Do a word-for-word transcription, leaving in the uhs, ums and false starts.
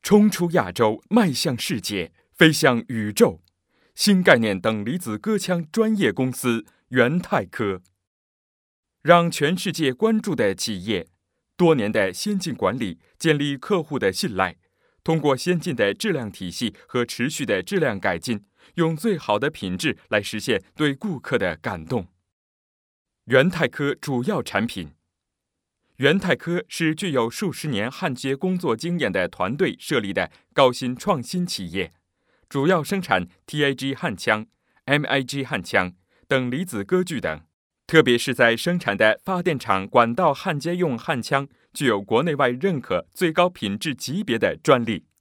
冲出亚洲，迈向世界，飞向宇宙。新概念等离子割枪专业公司元泰科，让全世界关注的企业，多年的先进管理建立客户的信赖，通过先进的质量体系和持续的质量改进，用最好的品质来实现对顾客的感动。元泰科主要产品。元泰科是具有数十年焊接工作经验的团队设立的高新创新企业，主要生产 T A G 焊枪、M I G 焊枪等离子割具等，特别是在生产的发电厂管道焊接用焊枪，具有国内外认可最高品质级别的专利。